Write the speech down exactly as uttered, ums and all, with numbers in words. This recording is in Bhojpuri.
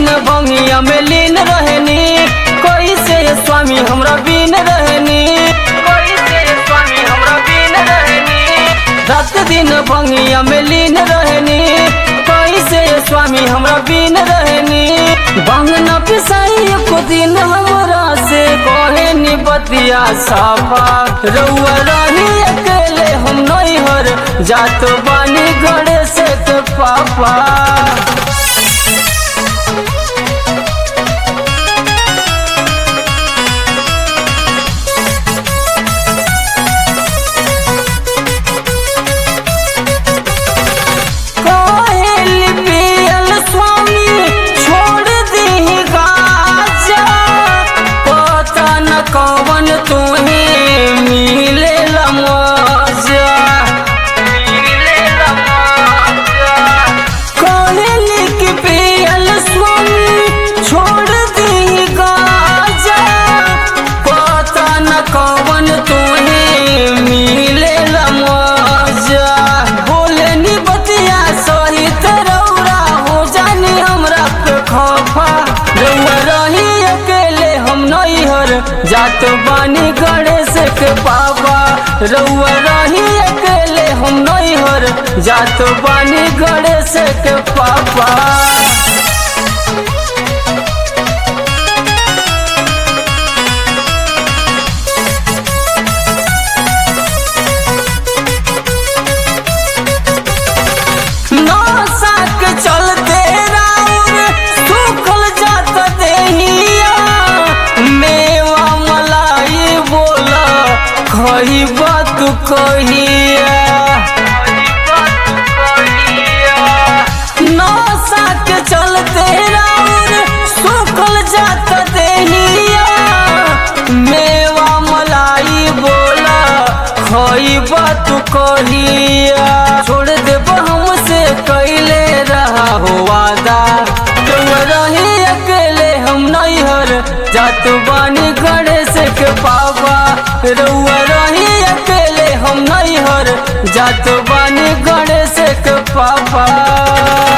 दिन भंगिया में लीन रहनी, कैसे स्वामी हमरा बीन रहनी, कैसे स्वामी हमरा बीन रहनी। रात दिन भंगिया में लीन रहनी, कैसे स्वामी हमरा बीन रहनी। भंग न पिसाई को दिन हमरा से कहे नि बतिया साफा। रउआ रही अकेले हम नैहर, जात बानी गणेश के पापा। कौन तुम्हें मिले लमजा, मिले लमजा। कहली कि पियल स्वामी छोड़ दी गाजा, पता न कौन तुम्हें मिले लमजा। बोले नी बतिया सहित रौरा हो जानी हमरा पे खफा। रउआ रही अकेले हम नैहर, जात बानी गणेश के पापा। रउआ रही अकेले हम नैहर, जात बानी गणेश के पापा। नशा के चलते राउर सूखल जात देहिया, मेवा मलाई बोला खही बात कहिया। नशा के चलते राउर सूखल जात देहिया, मेवा मलाई बोला खही बात कहिया। छोड़ देब हमसे कैले रहा हो वादा, तुम रही अकेले हम नैहर, जात बानी गणेश के पापा। रउआ रही अकेले हम नैहर, जात बानी गणेश के पापा।